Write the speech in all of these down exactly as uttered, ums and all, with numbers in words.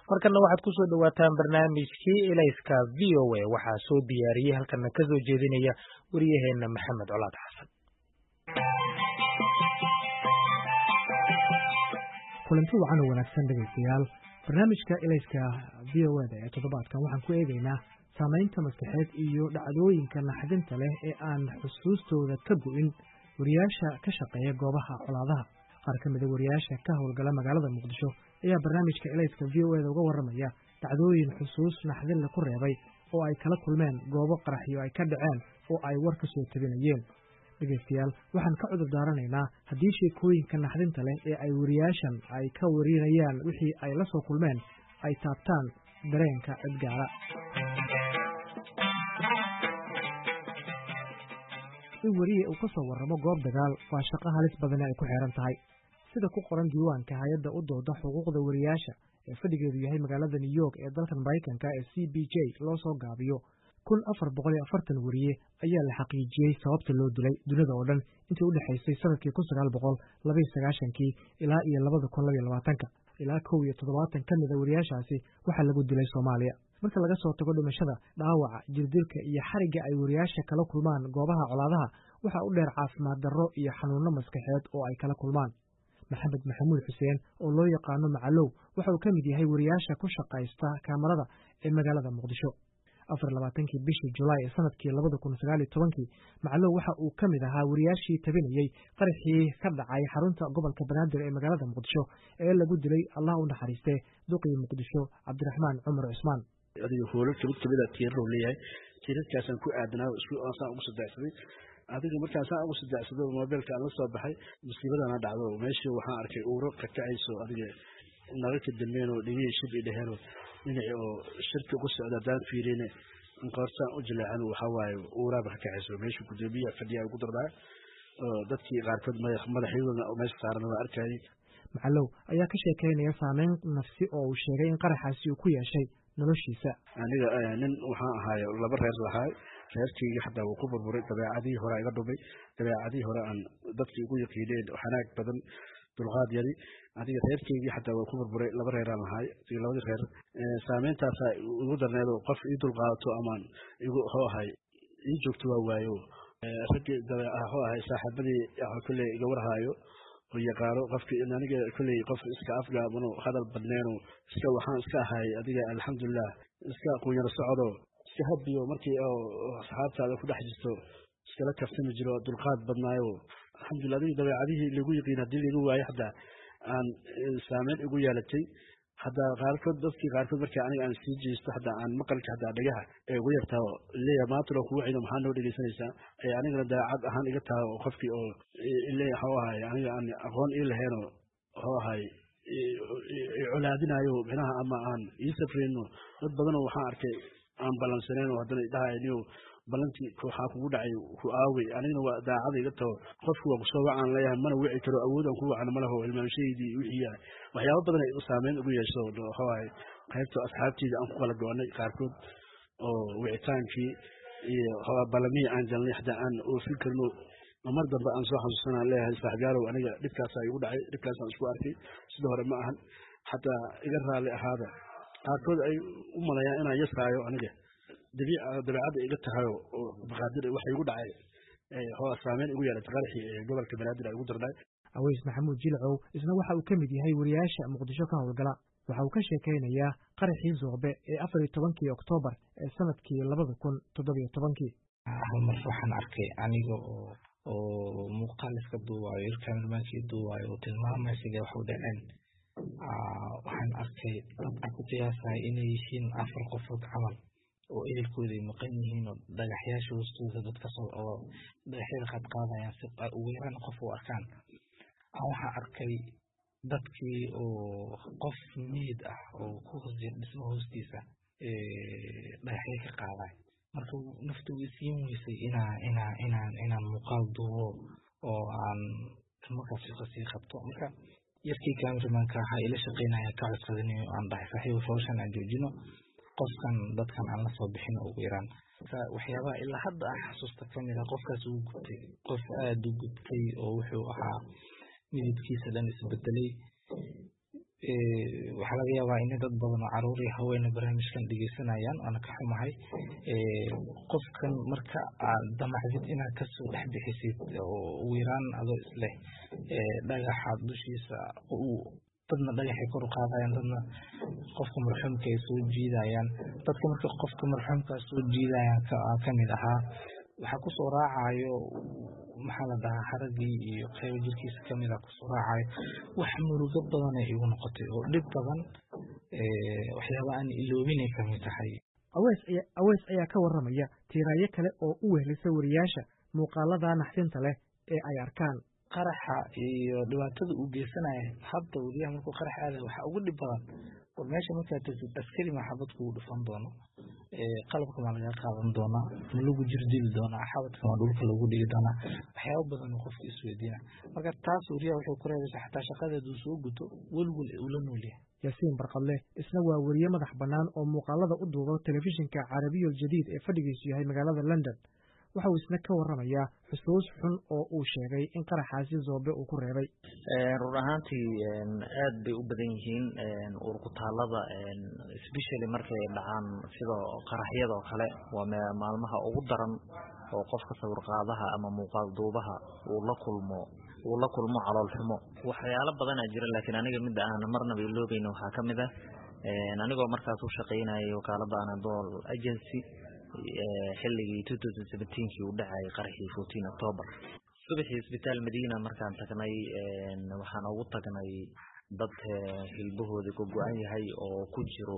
markana waxaad ku soo dhawaataan barnaamijkii Ilayska V O A waxaa soo diyaariyay halkana ka soo jeedinaya wariyaheena Maxamed Colaad Xasan. kulanti wacan oo wanaagsan dhegeystayaal, barnaamijka Ilayska V O A ee toddobaadkan waxaan ku eegaynaa saamaynta maskaxeed iyo dhacdooyinka naxdinta leh ee aan xusuustooda ka go'in wariyaasha ka shaqeeya goobaha colaadaha. qaar ka mid ah wariyaasha ka howlgala magaalada Muqdisho ayaa barnaamijka Ilayska V O A uga warramaya dhacdooyin xusuus naxdin leh ku reebay oo ay kala kulmeen goobo qaraxyo ay ka dhaceen oo ay war ka soo tabinayeen. dhegeystayaal, waxaan ka cudur daaranaynaa haddii sheekooyinka naxdinta leh ee ay wariyaashan ay ka warinayaan wixii ay la soo kulmeen ay taabtaan dareenka cid gaara. in wariye uu ka soo warramo goob dagaal waa shaqo halis badan ay ku xeeran tahay, sida ku qoran diiwaanka hay-adda u dooda xuquuqda wariyaasha ee fadhigeedu yahay magaalada New York ee dalkan Maraykanka ee C B J loo soo gaabiyo. kun afar boqol iyo afartan wariye ayaa la xaqiijiyey sababta loo dilay dunida oo dhan intii u dhaxaysay sanadkii kun sagaal boqol laba iyo sagaashankii ilaa iyo labada kun laba iyo labaatanka. ilaa kow iyo toddobaatan ka mid a wariyaashaasi waxaa lagu dilay Soomaaliya. marka laga soo tago dhimashada, dhaawaca, jirdilka iyo xarigga ay wariyaasha kala kulmaan goobaha colaadaha, waxaa u dheer caafimaad darro iyo xanuunno maskaxeed oo ay kala kulmaan. Maxamed Maxamuud Xuseen oo loo yaqaano Macalow waxa uu ka mid yahay wariyaasha ku shaqaysta kaamarada ee magaalada Muqdisho. afar iyo labaatankii bishii Julaay ee sanadkii labada kun sagaal iyo tobankii, Macalow waxa uu ka mid ahaa wariyaashii tabinayay qaraxii ka dhacay xarunta gobolka Banaadir ee magaalada Muqdisho ee lagu dilay Allah u naxariistee duqii Muqdisho Cabdiraxmaan Cumar Cusmaan. adiga hoola kamid kamid ah tiirro leeyahay tiirkaasaan ku aadanaa isku aan ugu saddeexsaday adiga markaas aan ugu saddeexsaday mobilka aan la soo baxay musiibadana dhacdo meeshii waxaan arkay uuro ka kacayso adiga nalalka dambeeno dhigay shib idheeno dhinaci oo shirka ugu socda daan fiirine in qorsaan u jileecan waxa waaye uuraba ka kacayso meeshii gudoomiyaha fadhiya ugu dardaa oo dadkii qaarkood madaxyadooda oo meesha saaran la arkay. Macalow ayaa ka sheekeynaya saameyn nafsi oo uu sheegay in qaraxaasi uu ku yeeshay noloshiisa. aniga nin waxaan ahaay laba reer lahaay reerkayga xataa wuu ku burburay dabeecadii hore iga dhumay dabeecadii hore aan dadkii ugu yaqiineen xanaag badan dulqaad yari adiga reerkayga xataa wuu ku burburay laba reer aan lahaay labadii reer saameyntaas ugu darneed qof ii dulqaato amaan igu hoo ahay ii joogto waa waayo ragii dabeecaha hoo ahay saaxiibadii kulley iga warhaayo oo yaqaano qofkii aniga kulley qof iska afgaabano hadal badneeno iska waxaan iska ahay adiga alxamdulilah iska aqoonyaro socdo iska habiyo markii oo asxaabtaada ku dhex jirto iskala kaftami jiro dulqaad badnaayo alxamdulilah adiga dabeecadihii lagu yaqiin haddii lagu waayo xataa aan saameyn ugu yeelatay hadda qaarkood dadkii qaarkood markii aniga aan sii jeesto hadda aan maqalka hadda dhagaha ee ugu yartaa leeyahay maanta loo kugu ciido maxaa noo dhegeysanaysaa ay anigana daacad ahaan iga tahay oo qofkii oo leeyahay waxa ahay aniga aan aqoon ii lahayn oo waxa ahay colaadinayo micnaha ama aan ii safreyno dad badan oo waxaan arkay aan balansaneen oo haddana dhahayniyo balantii waxaa kugu dhacay ku aaway anigana waa daacad iga taho qofku waa kusoo wacaan leeyahay mana wici karo awood aan ku wacana ma laho ilmaamshaydii wixii waxyaabo badan ay saameyn ugu yeesho waxa waaye qaybta asxaabteyda aan ku kala go'nay qaarkood oo wicitaankii iyo balamihii aan jalnay xataa aan oofin karno mar dambe aan soo xasuusanaan leeyahay saaxiibyaalow aniga dhibkaasaa igu dhacay dhibkaasaan isku arkay sida hore ma ahan xataa iga raalli ahaada qaarkood ay u malayaan inaan yasaayo aniga dabeecadda iga tahay oo baqaadir waxay igu dhacay hoo saameyn ugu yeelatay qaraxii ee gobolka Banaadir ay ugu darnay. Aweys Maxamuud Jilcow isna waxa uu ka mid yahay wariyaasha Muqdisho ka howlgala. waxa uu ka sheekeynayaa qaraxii Zoobe ee afar iyo tobankii Oktoobar ee sanadkii labada kun toddoba iyo tobankii. hal mar waxaan arkay aniga oo oo muuqaal iska duubayo ilkaanimaankii duubayo oo tilmaamay sida wax u dhaceen. waxaan arkay dad ku qiyaasay inay yihiin afar qofood camal oo ehelkooda maqan yihiin oo dhagaxyaasha hoostooda dadka soo oo dhagaxyada qaad qaadayaan si ugu yaraan qof u arkaan. waxaan arkay dadkii oo qof meed ah oo ku hoos jira dhismo hoostiisa dhagaxyo ka qaaday. marka naftu isiin weysay inaa inaa inaan inaan muuqaal duubo oo aan markaas sii qabto. marka yarkii cameramanka waxaa ila shaqeynaya ka codsadanayo aan dhahay saaxiib hawshan aan joojino qofkan dadkan aan la soo bixin ugu yaraan. waxyaabaha ilaa hadda aan xasuusta ka mid ah qofkaas uu gubtay qof aad u gubtay oo wuxuu ahaa midabkiisa dhan isbedelay waxaa laga yaabaa in dad badan oo caruur iyo haween barnaamijkan dhegeysanayaan ana ka xumahay qofkan marka aad damacdid inaad kasoo dhex bixisid oo ugu yaraan adoo isleh dhagaxa dushiisa dadna dhagaxay kor u qaadayaan dadna qofka marxuumka ay soo jiidayaan dadka marka qofka marxuumka soo jiidayaan ka mid ahaa waxaa kusoo raacayo maxaa la dhahaa haragii iyo qaybo jirkiisa kamid a kusoo raacayo wax murugo badan ay igu noqotay oo dhib badan waxyaaba aan iloobinay kamid tahay awees ayaa awees ayaa ka warramaya tiiraayo kale oo u wehlisa wariyaasha muuqaalada naxdinta leh ee ay arkaan qaraxa iyo dhibaatada uu geysanaya hadda wariyaha markuu qarax aadayo waxaa ugu dhib badan war meesha markaa tagtid askari ma xabad kugu dhufan doono qalabka ma laga qaadan doonaa ma lagu jirdili doonaa xabadka ma dhulka lagu dhigi doonaa waxyaaba badan oo qofka isweydiina marka taas wariyaha wuxuu ku reebaysaa xataa shaqadeedu soo guto welwel ula noolyahay yaasiin barqadle isna waa wariye madax bannaan oo muuqaalada u duuba telefishinka Carabiyo Jadiid ee fadhigiisu yahay magaalada London waxa uu isna ka warramayaa xusuus xun oo uu sheegay in qaraxaasi Zoobe uu ku reebay run ahaantii aad bay u badan yihiin urkutaalada especially markay dhacaan sida qaraxyada oo kale waa maalmaha ugu daran oo qofka sawir qaadaha ama muuqaal duubaha uu la kulmo uu la kulmo calool xumo waxyaalo badan ah jira laakiin aniga mid aan marnaba iloobayno waxa kamid ah anigoo markaas u shaqeynayay wakaalada Anadol agency xilligii two thousand seventeen kii uu dhacay qaraxii fourteen October subaxii isbitaal Madiina markaan tagnay waxaan ugu tagnay dad hilbahooda ku go'an yahay oo ku jiro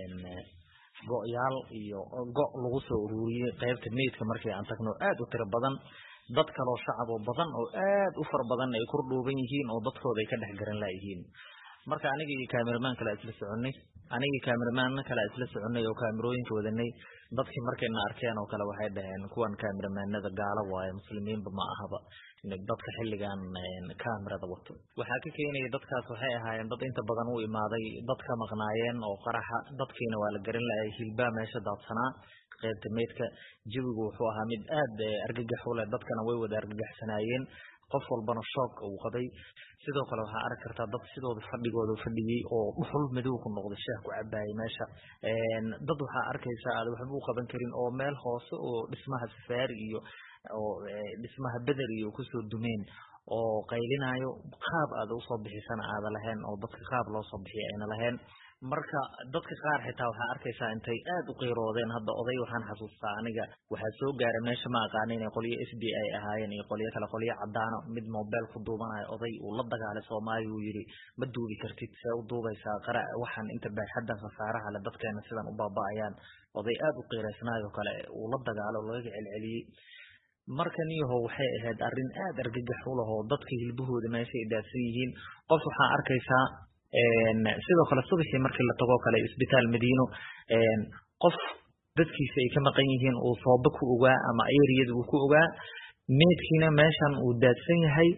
go'yaal iyo go' lagu soo ururiyay qaybta meedka markii aan tagno aad u tiro badan dad kale oo shacab oo badan oo aad u far badan ay ku dhuuban yihiin oo dadkooda ay ka dhex garan laayihiin marka anigii cameraman kale isla soconay anigii cameraman kale isla soconay oo kaamirooyinka wadanay dadkii markayna arkeen oo kale waxay dhaheen kuwan cameramanada gaala waaye muslimiinba ma ahaba dadka xilligan kaamirada wato waxa ka keenay dadkaas waxay ahaayeen dad inta badan u imaaday dadka maqnaayeen oo qaraxa dadkiina waa la garan laayay hilbaa meesha daadsanaa qaybta meedka jawigu wuxuu ahaa mid aad argagax u leh dadkana way wada argagaxsanaayeen qof walbana shock uu qabay sidoo kale waxa arag kartaa dad sidooda fadhigooda fadhiyay oo dhuxul madow ku noqday sheekh ku cabaayay meesha een dad waxa arkaysa aad waxba u qaban karin oo meel hoose oo dhismaha safaari iyo oo dhismaha badar iyo ku soo dumeen oo qaylinayo qaab aad u soo bixisan aad lahayn oo dadka qaab loo soo bixiyay ayna lahayn marka dadka qaar xitaa waxa arkaysa intay aad u qeyroodeen hadda oday waxaan xasuustaa aniga waxa soo gaaray meesha ma aqaanin in qoliyo S B I ahaayeen iyo qoliyo kale qoliyo cadaan mid mobile ku duubanayo oday uu la dagaalay Soomaaliya uu yiri ma duubi kartid see u duubaysaa qara waxaan inta baaxadda khasaaraha la dadkeena sidan u baabaayaan oday aad u qeyraysnaayo kale uu la dagaalo laga celceliyay markan iyo waxay ahayd arrin aad argagax u leh oo dadka hilbahooda meesha ay daadsan yihiin qof waxa arkaysa een sidoo kale subaxii markii la tago kale isbitaal Madiino een qof dadkiisa ay ka maqan yihiin oo sooba ku ogaa ama area uu ku ogaa meedkiina meeshan uu daadsan yahay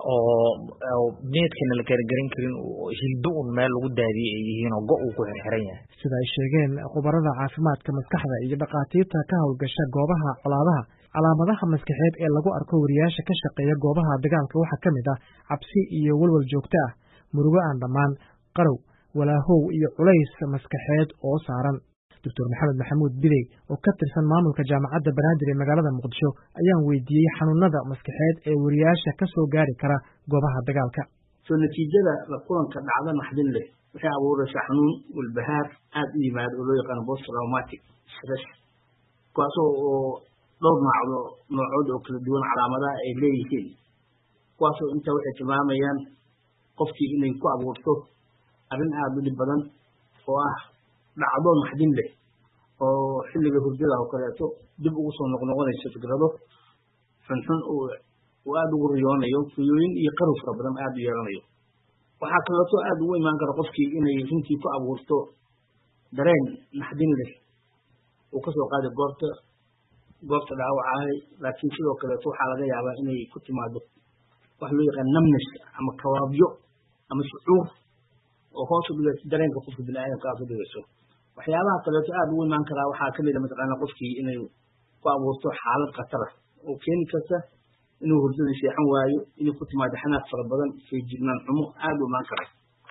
oo meedkina la gargarin karin oo hilbo un meel lagu daadiyay ay yihiin oo go' uu ku xirxiran yahay sida ay sheegeen khubarada caafimaadka maskaxda iyo dhaqaatiirta ka hawlgasha goobaha colaadaha calaamadaha maskaxeed ee lagu arko wariyaasha ka shaqeeya goobaha dagaalka waxa kamid ah cabsi iyo walwal joogto ah murugo aan dhammaan qarow walaahow iyo culays maskaxeed oo saaran Doctor Maxamed Maxamuud Bidey oo ka tirsan maamulka jaamacadda Banaadir ee magaalada Muqdisho ayaan weydiiyay xanuunada maskaxeed ee wariyaasha ka soo gaari kara goobaha dagaalka soo natiijada la kulanka dhacda naxdin leh waxay abuuraysaa xanuun walbahaar aad u yimaado oo loo yaqaan post traumatic stress kaasoo dhowr noocdo noocood oo kala duwan calaamadaha ay leeyihiin kuwaasoo inta waxay tilmaamayaan qofkii inay ku abuurto arrin aad u dhib badan oo ah dhacdo naxdin leh oo xilliga hurdada oo kaleeto dib ugu soo noqnoqonaysa fikrado xunxun oo aad ugu riyoonayo riyooyin iyo qarow fara badan aad u yeelanayo waxaa kaleeto aad ugu imaan kara qofkii inay runtii ku abuurto dareen naxdin leh uu kasoo qaaday goobta goobta dhaawacahay laakiin sidoo kaleeto waxaa laga yaabaa inay ku timaado wax loo yaqaan numbness ama kawaabyo ama shucuur oo hoos u dhigay dareenka qofka bini'aadamka ah ku dhigayso waxyaabaha kaleeto aad ugu imaan karaa waxaa kamid ah mataqaana qofkii inay ku abuurto xaalad khatar ah oo keeni karta inuu hurdada seexan waayo inay ku timaado xanaaq fara badan feejignaan xumo aad u imaan kara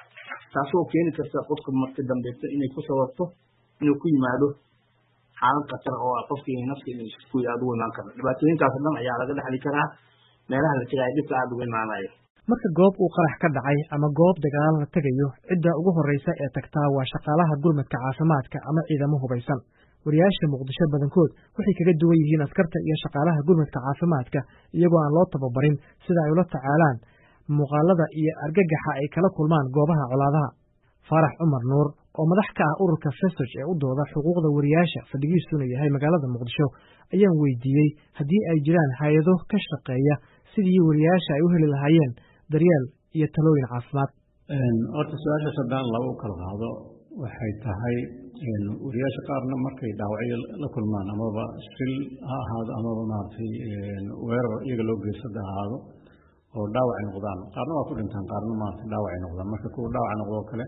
taasoo keeni karta qofka marka dambeeto inay ku sababto inuu ku yimaado xaalad khatar oo ah qofkii nafsi ku aad ugu imaan karo dhibaatooyinkaas dhan ayaa laga dhaxli karaa meelaha la tagay dhibka aad ugu imaanayo marka goob uu qarax ka dhacay ama goob dagaal la tagayo cidda ugu horreysa ee tagtaa waa shaqaalaha gurmadka caafimaadka ama ciidamo hubaysan wariyaasha muqdisho badankood waxay kaga duwan yihiin askarta iyo shaqaalaha gurmadka caafimaadka iyagoo aan loo tababarin sida ay ula tacaalaan muuqaalada iyo argagaxa ay kala kulmaan goobaha colaadaha faarax cumar nuur oo madax ka ah ururka fesoj ee u dooda xuquuqda wariyaasha fadhigiisuna yahay magaalada muqdisho ayaan weydiiyey haddii ay jiraan hay-ado ka shaqeeya sidii wariyaasha ay u heli lahaayeen daryeel iyo talooyin caafimaad horta su-aashaas haddaan lagu kala qaado waxay tahay wariyaasha qaarna markay dhaawacyo la kulmaan amaba shil ha ahaado amaba maaragtay weerar iyaga loo geysada ahaado oo dhaawacay noqdaan qaarna waa ku dhintaan qaarna maaragtay dhaawacay noqdaan marka kuwa dhaawaca noqdoo kale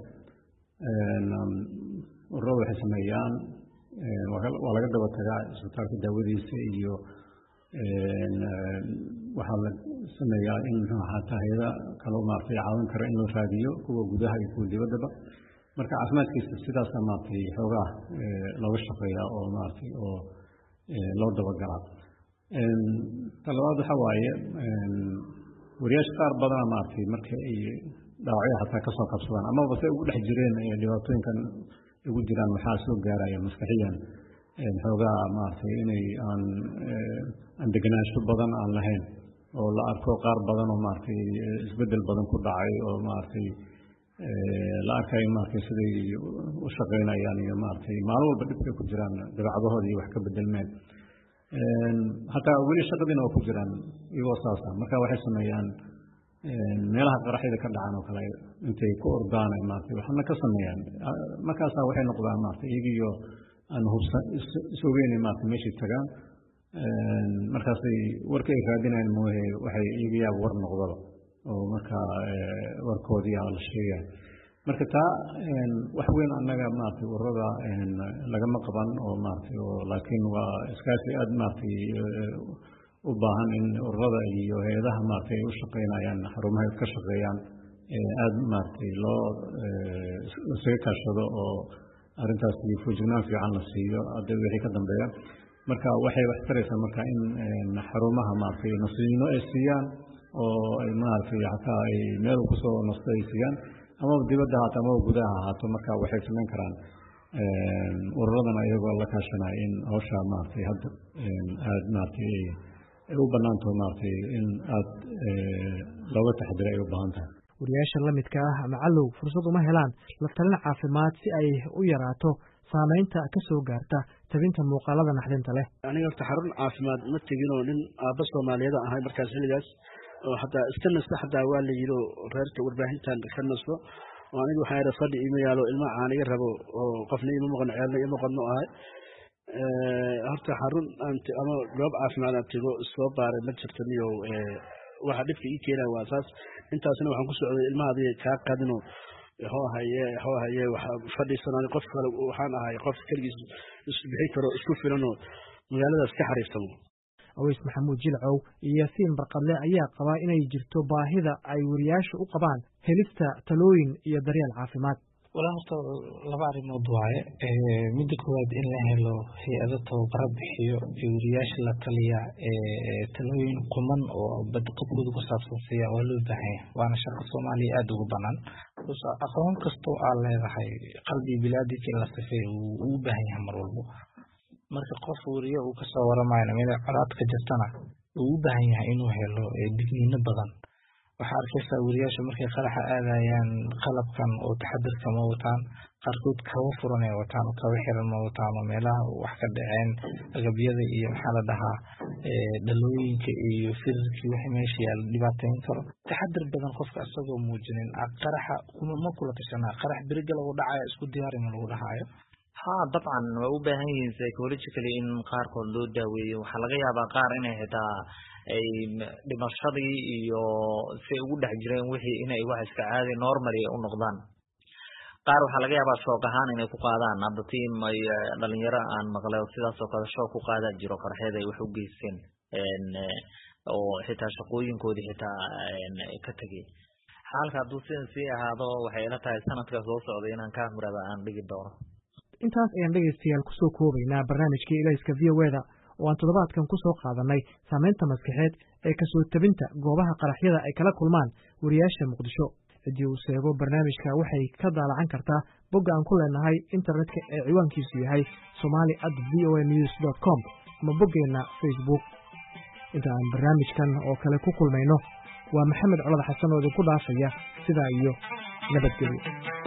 ururada waxay sameeyaan waa laga daba tagaa isbitaalka daawadiisa iyo waxaa la sameeyaa in muxuu ahaata hay-ada kaloo maaragtay caawin kara in loo raadiyo kuwa gudaha iyo kuwa dibaddaba marka caafimaadkiisa sidaasa maaragtay xoogaa looga shaqeeyaa oo maaragtay oo loo dabagalaa talabaad waxa waaye wariyaasha qaar badana maaragtay marka ay dhaawacyo hataa kasoo qabsadaan amaba se ugu dhex jireen dhibaatooyinkan ugu jiraan waxaa soo gaaraya maskaxiyan xoogaa maaragtay inay aan aan degenaansho badan aan lahayn oo la arko qaar badan oo maaragtay isbeddel badan ku dhacay oo maaragtay la arkayo maaragtay siday u shaqaynayaan iyo maaragtay maalin walba dhibkay ku jiraan dabeecadahooda iyo wax ka bedelmeen hataa weli shaqadiina waa ku jiraan iyagoo saasa marka waxay sameeyaan meelaha qaraxyada ka dhacan oo kale intay ku ordaan maaragtay waxaana ka sameeyaan markaasaa waxay noqdaan maaragtay iyagiyo aan hubsa isogeynay maaragtay meeshay tagaan markaasay warka ay raadinayaan moohe waxay iyagiyaaba war noqdaba oo markaa warkoodii aa la sheegaya marka taa wax weyn annaga maaragtay ururada lagama qaban oo maaragtay oo laakiin waa iskaashi aada maaragtay u baahan in ururada iyo hay-adaha maaragtay ay u shaqeynayaan xarumaha ka shaqeeyaan aada maaragtay loo isaga kaashado oo arrintaas fujignaan fiican la siiyo hadda wixii ka dambeeya marka waxay wax taraysaa marka in xarumaha maaragtay nasiino ay siiyaan oo ay maaragtay hataa ay meel kusoo nasto ay siiyaan amaba dibadda ahaato amaba gudaha ahaato marka waxay samayn karaan ururadana iyagoo la kaashanaya in hawsha maaragtay hadda aada maaragtay ay u banaantaho maaragtay in aada looga taxadiro ay u baahan tahay wariyaasha la midka ah ama calow fursad uma helaan la talin caafimaad si ay u yaraato saamaynta ka soo gaarta tabinta muuqaalada naxdinta leh aniga horta xarun caafimaad ma tegin oo nin aabba soomaaliyeed ahay markaas xilligaas oo hataa iska nasta xataa waa la yidhi oo reerka warbaahintan ka nasto oo aniga waxaa yidha fadhi iima yaalo ilma aan iga rabo oo qofna ima maqan ceelna ima qadno ahay horta xarun ama goob caafimaad aan tego soo baaray ma jirto niyo waxa dhibka ii keenaya waa saas intaasna waxaan ku socday ilmahaadii kaa qadino hoo haye hoo haye waxa fadhiisanay qof kale waxaan ahay qof kaligiis isku bixi karo isku filan oo magaaladaas ka xariiftamo aweys maxamuud jilcow iyo yaasiin barqadle ayaa qabaa inay jirto baahida ay wariyaashu u qabaan helista talooyin iyo daryeel caafimaad walaa horta laba arrimood waaye midda koowaad in la helo hay-ado tababaro bixiyo ee wariyaasha la taliya talooyin quman oo badqabkooda ku saabsan siiya waa loo baahan yahay waana shaqo soomaaliya aada ugu banaan aqoon kastoo aad leedahay qalbi bilaadika in la sifeeyo wuu u baahan yahay mar walbo marka qof wariye uu kasoo waramayna meel colaad ka jirtana wuu u baahan yahay inuu helo digniino badan waxaa arkaysaa wariyaasha markay qaraxa aadayaan qalabkan oo taxadirka ma wataan qaarkood kaba furan ay wataan oo kaba xiran ma wataan oo meelaha wax ka dhaceen agabyada iyo maxaa la dhahaa dhalooyinka iyo firarkii wixii meesha yaala dhibaateyn karo taxadir badan qofka isagoo muujinin qaraxa ma kula tashanaa qarax beriga lagu dhacaya isku diyaarin lagu dhahaayo ha dabcan waa u baahan yihiin psychologically in qaarkood loo daaweeyo waxaa laga yaabaa qaar inay xitaa ay dhimashadii iyo si ugu dhex jireen wixii inay wax iska caadi normally u noqdaan qaar waxaa laga yaabaa shoog ahaan inay ku qaadaan hadda tiim ay dhalinyaro aan maqlay sidaas oo kale shoog ku qaadaa jiro qaraxyada ay wax u geysteen oo xitaa shaqooyinkoodii xitaa ka tegay xaalka hadduu sidan sii ahaado waxay ila tahay sanadka soo socda inaan kaamirada aan dhigi doono. intaas ayaan dhegaystayaal kusoo koobaynaa barnaamijkii ilayska v o e da oo aan toddobaadkan ku soo qaadanay saamaynta maskaxeed ee kasoo tabinta goobaha qaraxyada ay kala kulmaan wariyaasha muqdisho. ciddii uu seego barnaamijka waxay ka daalacan kartaa bogga aan ku leenahay internetka ee ciwaankiisu yahay somali at v o a news dot com ama boggeenna facebook. inta aan barnaamijkan oo kale ku kulmayno waa maxamed colad xasan oo idinku dhaafaya sidaa iyo nabadgelyo.